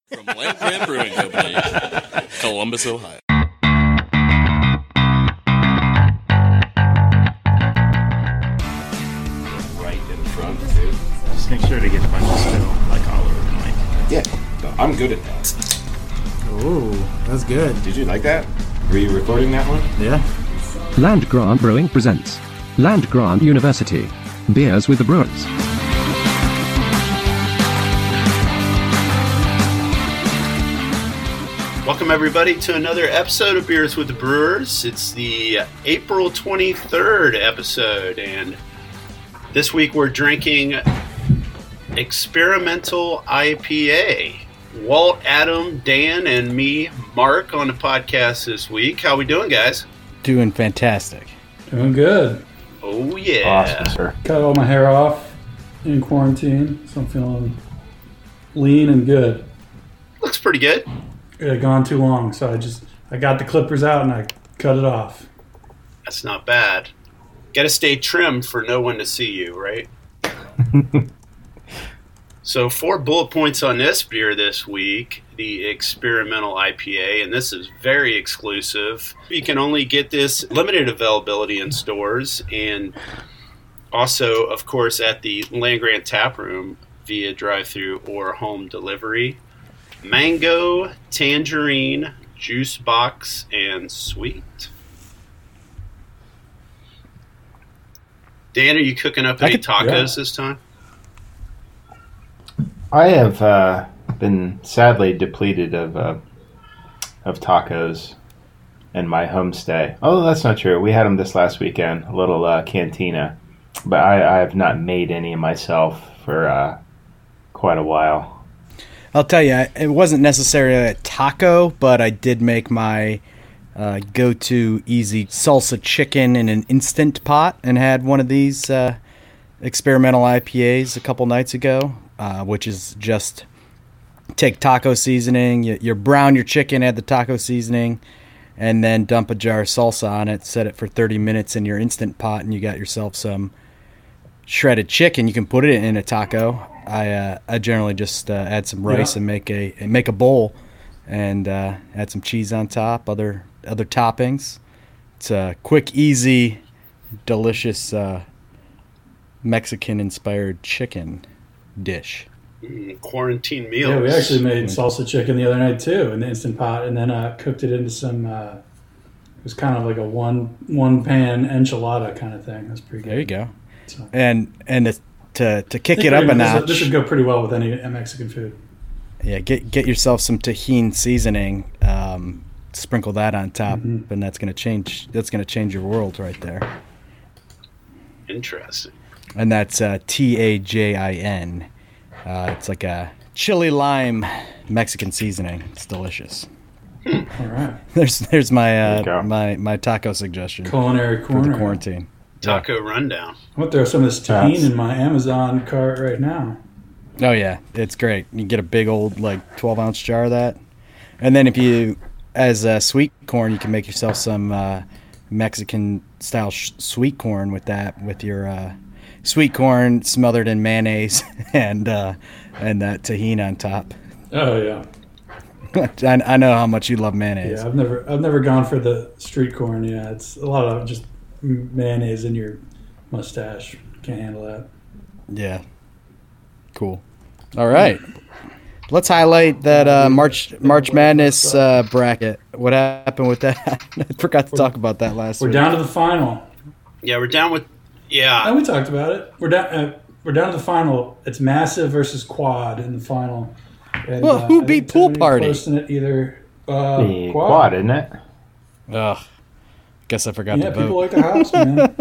From Land Grant Brewing Company, Columbus, Ohio. Right in front, too. Just make sure to get a bunch of spittle, like all over the mic. Yeah, I'm good at that. Ooh, that's good. Did you like that? Were you recording that one? Yeah. Land Grant Brewing presents Land Grant University. Beers with the Brewers. Welcome, everybody, to another episode of Beers with the Brewers. It's the April 23rd episode, and this week we're drinking Experimental IPA. Walt, Adam, Dan, and me, Mark, on the podcast this week. How we doing, guys? Doing fantastic. Doing good. Oh, yeah. Awesome, sir. Cut all my hair off in quarantine, so I'm feeling lean and good. Looks pretty good. It had gone too long, so I got the clippers out and I cut it off. That's not bad. Got to stay trimmed for no one to see you, right? So 4 bullet points on this beer this week, the Experimental IPA, and this is very exclusive. You can only get this limited availability in stores and also, of course, at the Land Grant Tap Room via drive-thru or home delivery. Mango, tangerine, juice box, and sweet. Dan, are you cooking up any tacos this time? I have been sadly depleted of tacos in my homestay. Oh, that's not true. We had them this last weekend, a little cantina. But I have not made any myself for quite a while. I'll tell you, it wasn't necessarily a taco, but I did make my go-to easy salsa chicken in an Instant Pot and had one of these experimental IPAs a couple nights ago, which is just take taco seasoning, you brown your chicken, add the taco seasoning, and then dump a jar of salsa on it, set it for 30 minutes in your Instant Pot, and you got yourself some shredded chicken. You can put it in a taco. I generally just add some rice and make a bowl, and add some cheese on top, other toppings. It's a quick, easy, delicious Mexican-inspired chicken dish. Quarantine meals. Yeah, we actually made salsa chicken the other night too in the Instant Pot, and then cooked it into some. It was kind of like a one pan enchilada kind of thing. That's pretty good. There you go. So. And to kick it up a notch. This would go pretty well with any Mexican food. Yeah, get yourself some tahini seasoning. Sprinkle that on top, and that's gonna change your world right there. Interesting. And that's TAJIN. It's like a chili lime Mexican seasoning. It's delicious. All right. There's my my taco suggestion. Culinary for corner. the quarantine. Taco rundown. I'm gonna throw some of this tahini in my Amazon cart right now. Oh yeah, it's great. You get a big old 12-ounce jar of that, and then if you, as sweet corn, you can make yourself some Mexican style sweet corn with that, with your sweet corn smothered in mayonnaise and that tahini on top. Oh yeah. I know how much you love mayonnaise. Yeah, I've never gone for the street corn. Yeah, it's a lot of just mayonnaise in your mustache. Can't handle that. Yeah. Cool. All right. Let's highlight that March Madness bracket. What happened with that? I forgot to talk about that last week. We're down to the final. Yeah, we're down with. Yeah. And we talked about it. We're down to the final. It's Massive versus Quad in the final. And, well, who beat Pool Party? Close in it either Quad, isn't it? Ugh. Guess I forgot to vote. Yeah, people like the house,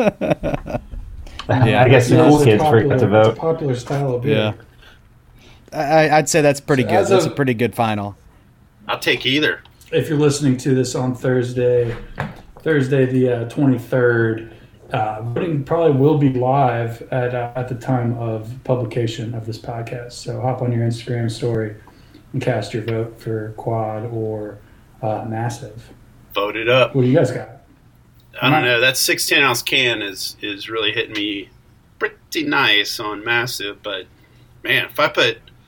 man. Yeah, I guess the cool kids forgot to vote. It's a popular style of beer. Yeah. I'd say that's pretty good. That's a pretty good final. I'll take either. If you're listening to this on Thursday the 23rd, voting probably will be live at the time of publication of this podcast. So hop on your Instagram story and cast your vote for Quad or Massive. Vote it up. What do you guys got? I don't know. That 16-ounce can is really hitting me pretty nice on Massive, but man, if I put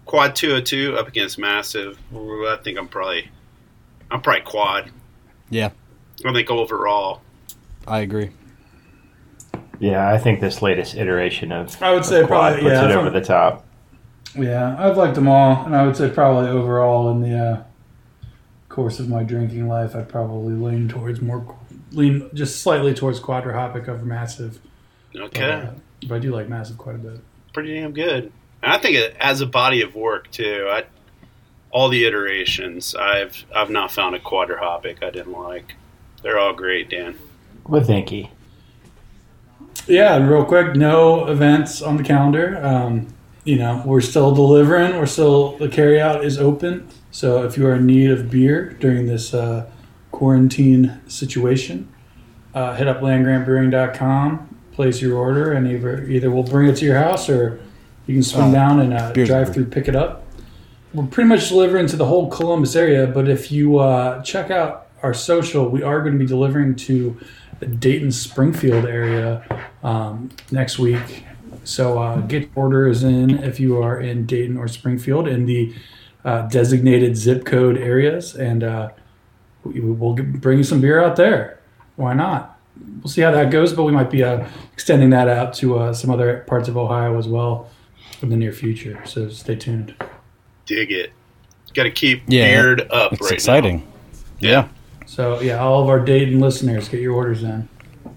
Quad 202 up against Massive. I think I'm probably quad. Yeah, I think overall. I agree. Yeah, I think this latest iteration of I would say quad probably, puts yeah, it if over I'm- the top. Yeah, I've liked them all, and I would say probably overall in the course of my drinking life, I'd probably lean just slightly towards Quadra Hopic over Massive. Okay. But I do like Massive quite a bit. Pretty damn good. And I think it as a body of work too. All the iterations, I've not found a Quadra Hopic I didn't like. They're all great, Dan. Well, thank you. Yeah, and real quick, no events on the calendar. We're still delivering. The carryout is open. So if you are in need of beer during this quarantine situation, hit up landgrantbrewing.com, place your order, and either we'll bring it to your house or you can swing down and drive through, pick it up. We're pretty much delivering to the whole Columbus area, but if you check out our social, we are going to be delivering to the Dayton Springfield area next week. So get your orders in if you are in Dayton or Springfield in the designated zip code areas, and we'll bring you some beer out there. Why not? We'll see how that goes, but we might be extending that out to some other parts of Ohio as well in the near future. So stay tuned. Dig it. Got to keep beard up It's right exciting. now. Yeah. So yeah, all of our Dayton listeners, get your orders in.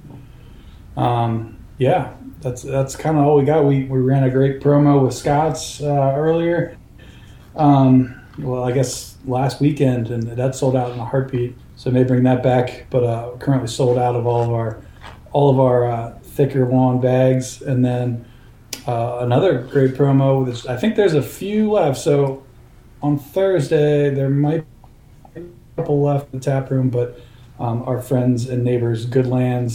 Yeah, that's kind of all we got. We ran a great promo with Scott's earlier. Well, I guess last weekend, and that sold out in a heartbeat. So I may bring that back, but currently sold out of all of our thicker long bags. And then another great promo. I think there's a few left. So on Thursday there might be a couple left in the tap room, but our friends and neighbors Goodland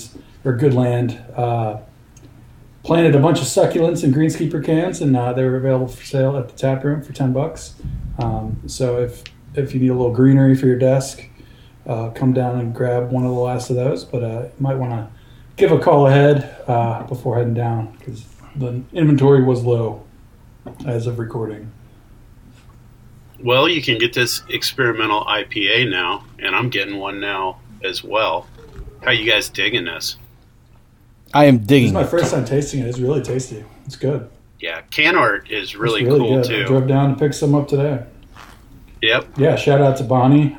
planted a bunch of succulents in greenskeeper cans, and they were available for sale at the tap room for $10. So if you need a little greenery for your desk, come down and grab one of the last of those. But you might want to give a call ahead before heading down, because the inventory was low as of recording. Well, you can get this experimental IPA now, and I'm getting one now as well. How you guys digging this? I am This is digging my it. first time tasting it. It's really tasty. It's good. Yeah, can art is really, It's really cool good. too. I drove down to pick some up today. Yep. Yeah, shout out to Bonnie.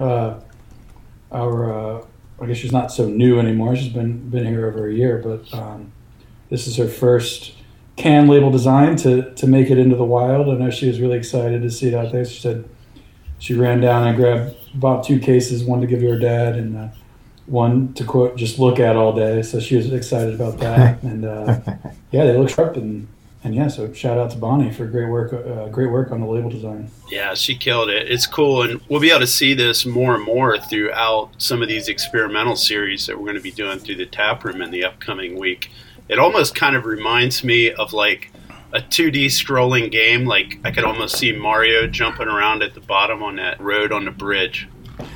I guess she's not so new anymore. She's been here over a year, but this is her first can label design to make it into the wild. I know she was really excited to see it out there. She said she ran down and bought 2 cases, one to give to her dad and one to quote just look at all day. So she was excited about that. And yeah, they look sharp and yeah. So shout out to Bonnie for great work on the label design. Yeah, she killed it. It's cool, and we'll be able to see this more and more throughout some of these experimental series that we're going to be doing through the tap room in the upcoming week. It almost kind of reminds me of like a 2D scrolling game. Like I could almost see Mario jumping around at the bottom on that road on the bridge.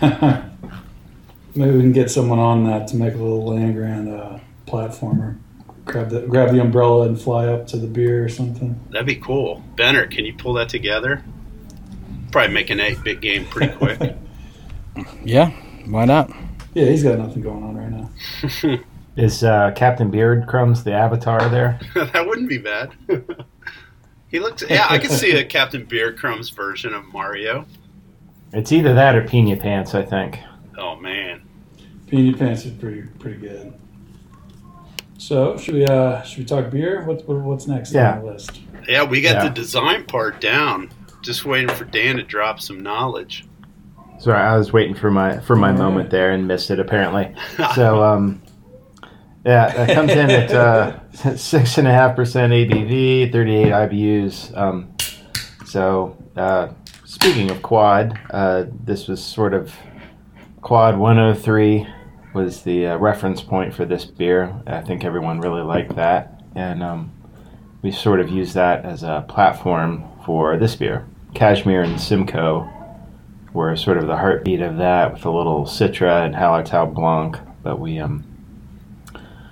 Maybe we can get someone on that to make a little land grant platformer. Grab the umbrella and fly up to the beer or something. That'd be cool. Benner, can you pull that together? Probably make an 8-bit game pretty quick. Yeah, why not? Yeah, he's got nothing going on right now. Is Captain Beard Crumbs the avatar there? That wouldn't be bad. He looks. Yeah, I could see a Captain Beard Crumbs version of Mario. It's either that or Pina Pants, I think. Oh man. Peanut Pants is pretty good. So should we talk beer? What's next on the list? Yeah, we got Yeah. the design part down. Just waiting for Dan to drop some knowledge. Sorry, I was waiting for my moment there and missed it apparently. So yeah, that comes in at 6.5% ABV, 38 IBUs. So speaking of quad, this was sort of Quad 103 was the reference point for this beer. I think everyone really liked that, and we sort of used that as a platform for this beer. Cashmere and Simcoe were sort of the heartbeat of that, with a little Citra and Hallertau Blanc, but we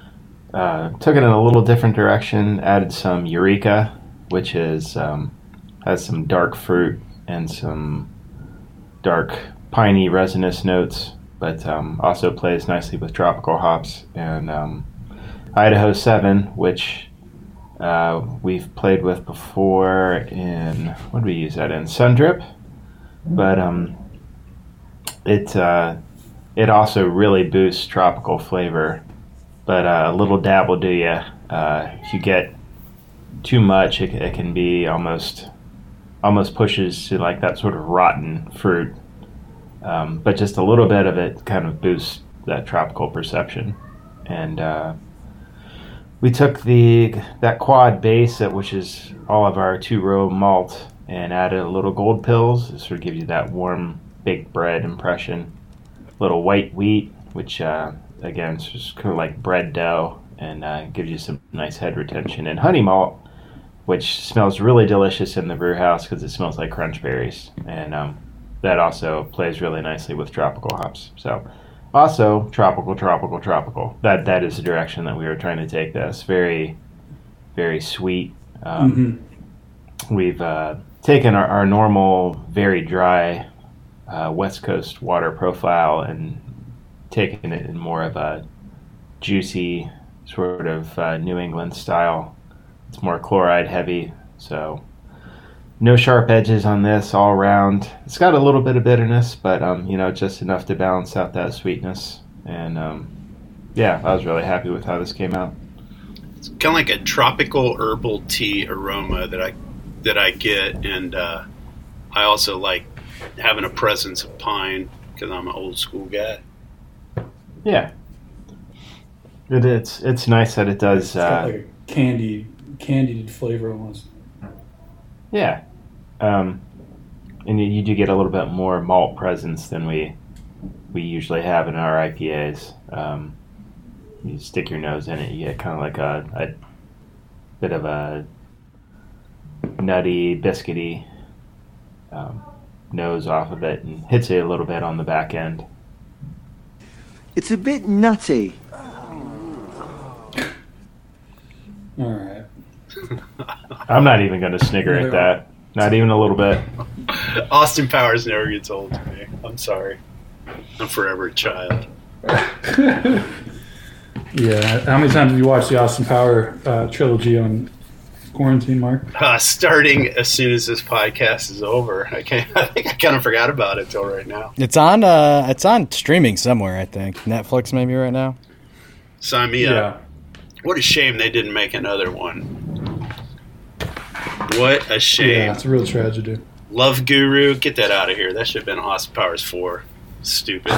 took it in a little different direction, added some Eureka, which is has some dark fruit and some dark piney resinous notes, but also plays nicely with tropical hops. And Idaho 7, which we've played with before in, what did we use that in? Sundrip. But it also really boosts tropical flavor, but a little dab will do ya. If you get too much, it can be almost pushes to like that sort of rotten fruit. But just a little bit of it kind of boosts that tropical perception. And we took that quad base, which is all of our 2-row malt, and added a little gold pills. This would give you that warm baked bread impression. A little white wheat, which again is just kind of like bread dough, and gives you some nice head retention. And honey malt, which smells really delicious in the brew house because it smells like crunch berries. And that also plays really nicely with tropical hops. So also tropical. That is the direction that we were trying to take this. Very, very sweet. We've taken our normal, very dry West Coast water profile and taken it in more of a juicy sort of New England style. It's more chloride heavy, so no sharp edges on this all around. It's got a little bit of bitterness, but just enough to balance out that sweetness. And I was really happy with how this came out. It's kind of like a tropical herbal tea aroma that I get, and I also like having a presence of pine because I'm an old school guy. Yeah, it's nice that it does. It's got like a candied flavor almost. Yeah, and you do get a little bit more malt presence than we usually have in our IPAs. You stick your nose in it, you get kind of like a bit of a nutty, biscuity nose off of it, and hits you a little bit on the back end. It's a bit nutty. All right. I'm not even going to snigger at that. Not even a little bit. Austin Powers never gets old to me. I'm sorry. I'm forever a child. Yeah. How many times have you watched the Austin Power trilogy on quarantine, Mark? Starting as soon as this podcast is over. I think I kind of forgot about it till right now. It's on streaming somewhere, I think. Netflix maybe right now. Sign me up. What a shame they didn't make another one. What a shame. Yeah, it's a real tragedy. Love Guru, get that out of here. That should have been Austin Powers 4. Stupid.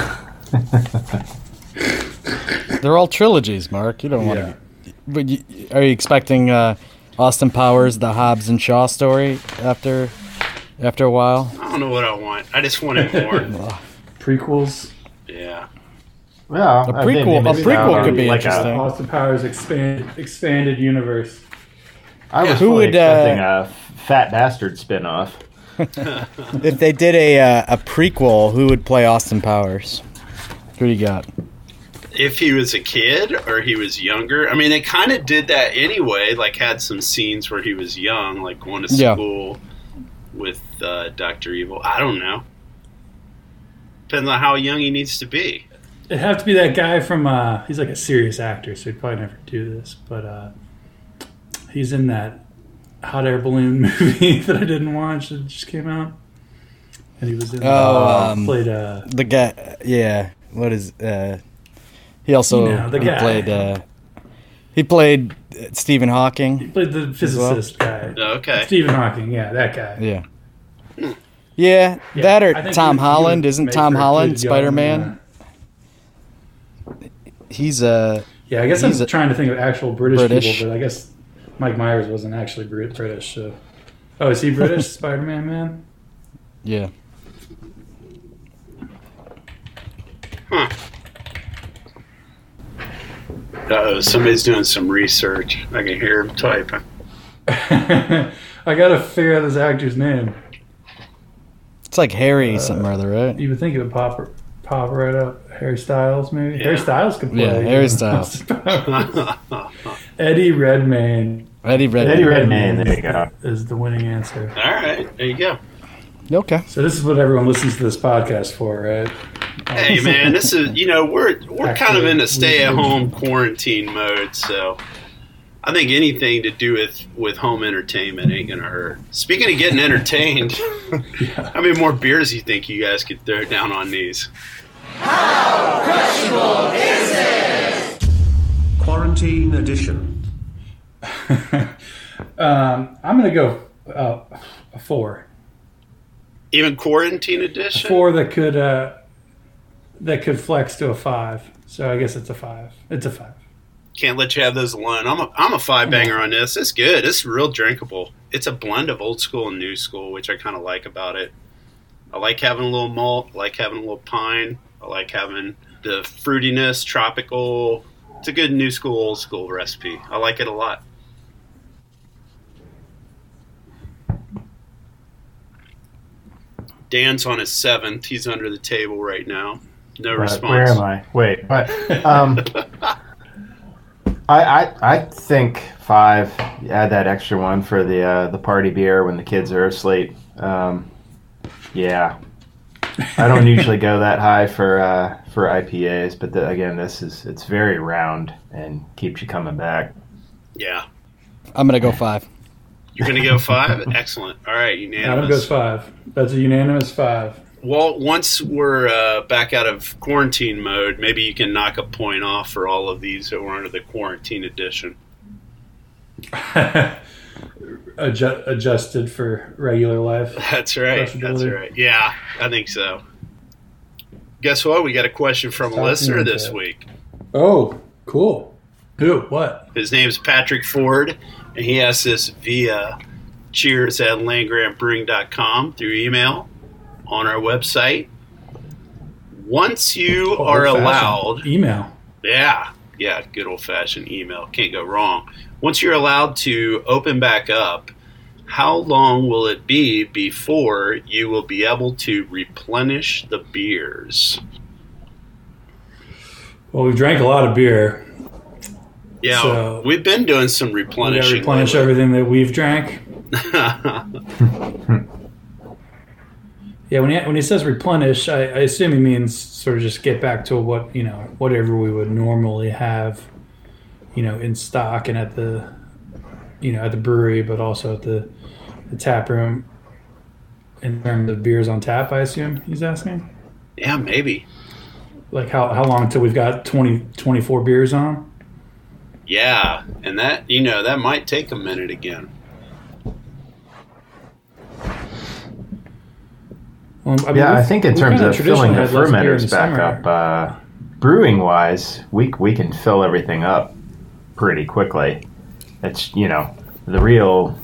They're all trilogies, Mark. You don't want to. But are you expecting Austin Powers, the Hobbs and Shaw story after a while? I don't know what I want. I just wanted more. Prequels. Yeah. Well, a prequel could be like interesting. Austin Powers expanded universe. I was fully expecting a Fat Bastard spinoff. If they did a prequel, who would play Austin Powers? Who do you got? If he was a kid or he was younger. I mean, they kind of did that anyway, like had some scenes where he was young, like going to school with Dr. Evil. I don't know. Depends on how young he needs to be. It'd have to be that guy from, he's like a serious actor, so he'd probably never do this, but he's in that hot air balloon movie that I didn't watch that just came out. And he was in played the guy, what is, he also he played Stephen Hawking. He played the physicist guy. Okay. Stephen Hawking, that guy. Yeah. Yeah, that or Tom Holland. Isn't Tom Holland Spider-Man? He's I guess I'm trying to think of actual British people, but I guess Mike Myers wasn't actually British. So. Oh, is he British, Spider-Man man? Yeah. Huh. Uh-oh, somebody's doing some research. I can hear him typing. I gotta figure out this actor's name. It's like Harry something or other, right? You would think it would pop right up. Harry Styles, maybe? Yeah. Harry Styles could play. Yeah, Harry Styles. Eddie Redmayne. Eddie Eddie Redmayne, there you go. Is the winning answer. All right, there you go. Okay. So this is what everyone listens to this podcast for, right? Hey man, this is we're kind of in a stay-at-home quarantine mode, so I think anything to do with home entertainment ain't gonna hurt. Speaking of getting entertained, how many more beers do you think you guys could throw down on these? How crushable is it? Quarantine edition. I'm gonna go a 4. Even quarantine edition? 4 that could flex to a 5. So I guess it's a 5. It's a 5. Can't let you have those alone. I'm a 5-banger on this. It's good. It's real drinkable. It's a blend of old school and new school, which I kind of like about it. I like having a little malt. I like having a little pine. I like having the fruitiness, tropical. It's a good new school, old school recipe. I like it a lot. Dan's on his 7th. He's under the table right now. No response. Where am I? Wait, what? I think 5. Add that extra one for the party beer when the kids are asleep. Yeah, I don't usually go that high for IPAs, but again, it's very round and keeps you coming back. Yeah, I'm gonna go 5. You're gonna go 5? Excellent. All right, unanimous. Adam goes 5. That's a unanimous 5. Well, once we're back out of quarantine mode, maybe you can knock a point off for all of these that were under the quarantine edition. Adjusted for regular life. That's right. That's right. Yeah, I think so. Guess what? We got a question from a listener this week. Oh, cool. Who? What? His name is Patrick Ford, and he asked this via cheers@landgrantbrewing.com through email on our website. Once you are allowed... Email. Yeah, good old-fashioned email. Can't go wrong. Once you're allowed to open back up, how long will it be before you will be able to replenish the beers? Well, we drank a lot of beer. Yeah, so we've been doing some replenishing. We replenish everything that we've drank. Yeah, when he says replenish, I assume he means sort of just get back to whatever we would normally have, in stock and at the brewery, but also at the tap room in terms of beers on tap. I assume he's asking. Yeah, maybe. Like how long until we've got 24 beers on? Yeah, and that that might take a minute again. Well, I think in terms of filling the fermenters back up, brewing wise, we can fill everything up pretty quickly. It's the real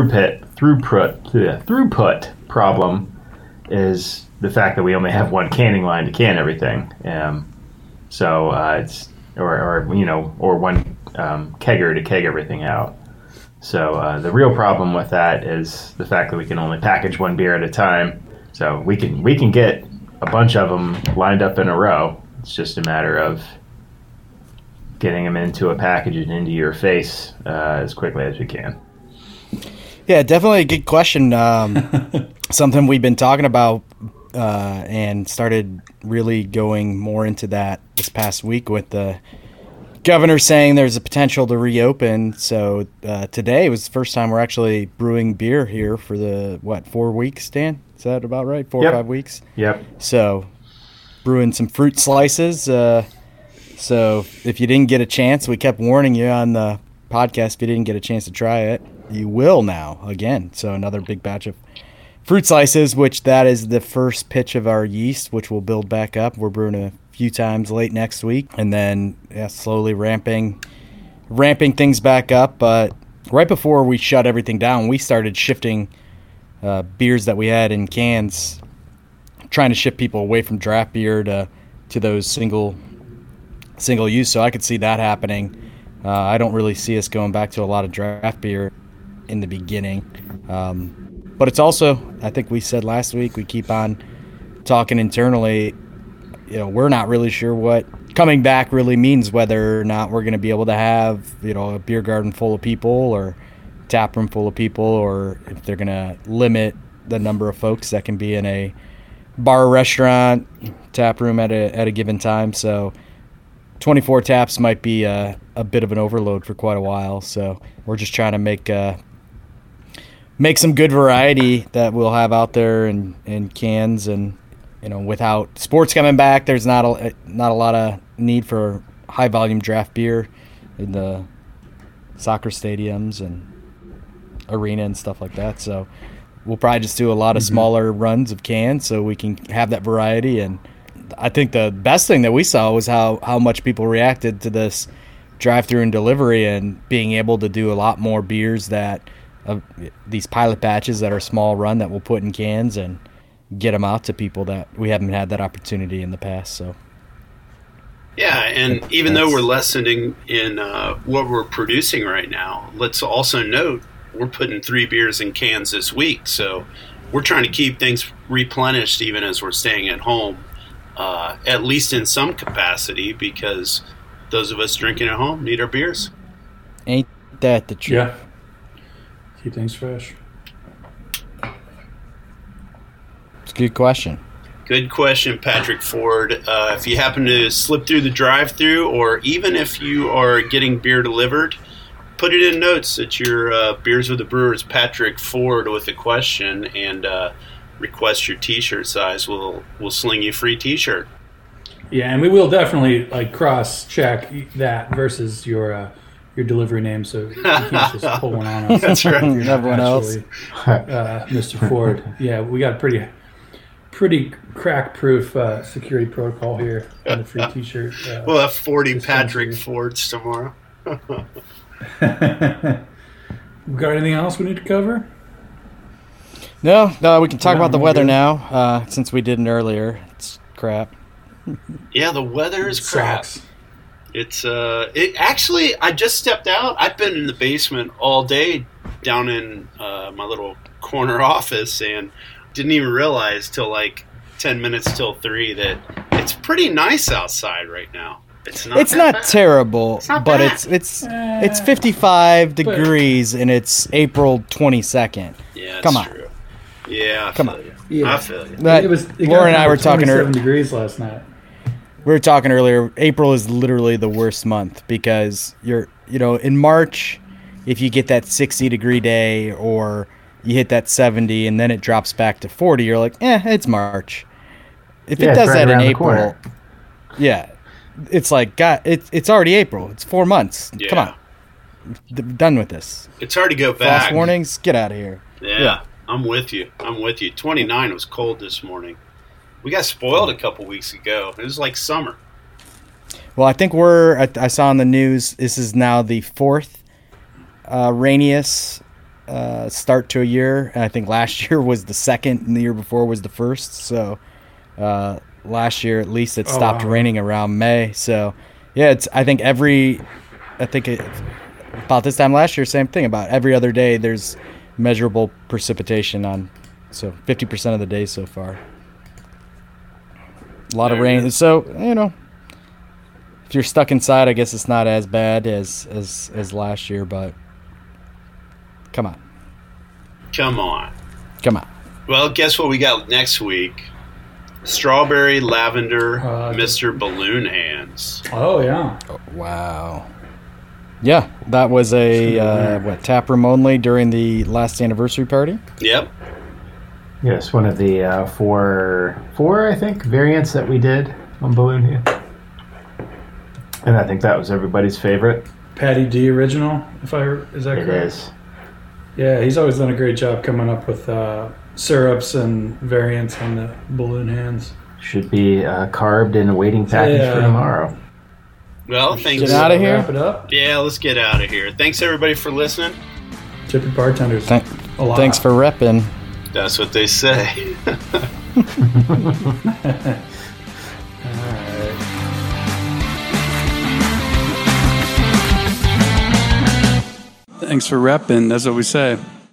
throughput problem is the fact that we only have one canning line to can everything. So it's or one kegger to keg everything out. So the real problem with that is the fact that we can only package one beer at a time. So we can get a bunch of them lined up in a row. It's just a matter of getting them into a package and into your face as quickly as we can. Yeah, definitely a good question. Something we've been talking about and started really going more into that this past week with the governor saying there's a potential to reopen. So today was the first time we're actually brewing beer here for the 4 weeks, Dan? Is that about right? 4 or 5 weeks? Yep. So brewing some fruit slices. So if you didn't get a chance, we kept warning you on the podcast. If you didn't get a chance to try it, you will now again. So another big batch of fruit slices, which that is the first pitch of our yeast, which will build back up. We're brewing a few times late next week, and then slowly ramping things back up. But right before we shut everything down, we started shifting beers that we had in cans, trying to shift people away from draft beer to those single use. So I could see that happening. I don't really see us going back to a lot of draft beer in the beginning. But it's also, I think we said last week, we keep on talking internally. We're not really sure what coming back really means whether or not we're going to be able to have, a beer garden full of people or tap room full of people, or if they're going to limit the number of folks that can be in a bar, restaurant, tap room at a given time. So 24 taps might be a bit of an overload for quite a while. So we're just trying to make some good variety that we'll have out there in cans. And without sports coming back, there's not a lot of need for high volume draft beer in the soccer stadiums and arena and stuff like that. So we'll probably just do a lot of smaller runs of cans so we can have that variety. And I think the best thing that we saw was how much people reacted to this drive-through and delivery, and being able to do a lot more beers these pilot batches that are small run that we'll put in cans and get them out to people that we haven't had that opportunity in the past. So yeah, and even though we're lessening in what we're producing right now, let's also note we're putting 3 beers in cans this week. So we're trying to keep things replenished even as we're staying at home, at least in some capacity, because those of us drinking at home need our beers. Ain't that the truth? Yeah. Keep things fresh. It's a good question. Good question, Patrick Ford. If you happen to slip through the drive-thru, or even if you are getting beer delivered, put it in notes that your Beers with the Brewers Patrick Ford with a question, and request your T-shirt size. We'll sling you a free T-shirt. Yeah, and we will definitely cross-check that versus your delivery name, so you can't just pull one on us. That's right. Everyone else. Mr. Ford. Yeah, we got a pretty crack-proof security protocol here on the free T-shirt. We'll have 40 Patrick Fords tomorrow. We got anything else we need to cover? No, we can talk about the weather now, since we didn't earlier. It's crap. Yeah, the weather is crap. It's actually, I just stepped out. I've been in the basement all day down in my little corner office, and didn't even realize till 10 minutes till 3 that it's pretty nice outside right now. It's not bad. Terrible, it's not but bad. it's 55 degrees and it's April 22nd. Yeah, come on. True. Yeah, come on. Yeah. I feel you. Laura and I were talking earlier. 27 degrees last night. We were talking earlier. April is literally the worst month because in March, if you get that 60-degree day or you hit that 70 and then it drops back to 40, you're like, it's March. If it does that in April, it's like, God, it's already April. It's 4 months. Yeah. Come on. Done with this. It's hard to go back. Frost warnings, get out of here. Yeah, I'm with you. 29 was cold this morning. We got spoiled a couple weeks ago. It was like summer. Well, I think I saw on the news, this is now the 4th rainiest start to a year. And I think last year was the 2nd and the year before was the 1st. So last year, at least, it stopped raining around May. So, yeah, about this time last year, same thing. About every other day, there's measurable precipitation on, so 50% of the days so far. A lot of rain. So, if you're stuck inside, I guess it's not as bad as last year, but come on. Come on. Well, guess what we got next week? Strawberry Lavender Mr. Balloon Hands. Oh, yeah. Oh, wow. Yeah, that was a tap room only during the last anniversary party. Yep. Yes, one of the four I think variants that we did on Balloon Hand, and I think that was everybody's favorite. Patty D original, is that correct? It is. Yeah, he's always done a great job coming up with syrups and variants on the Balloon Hands. Should be carved in a waiting package for tomorrow. Well, thanks. Get out of here. Wrap it up. Yeah, let's get out of here. Thanks everybody for listening. Tip your bartenders. Thanks for repping. That's what they say. Thanks for repping. That's what we say.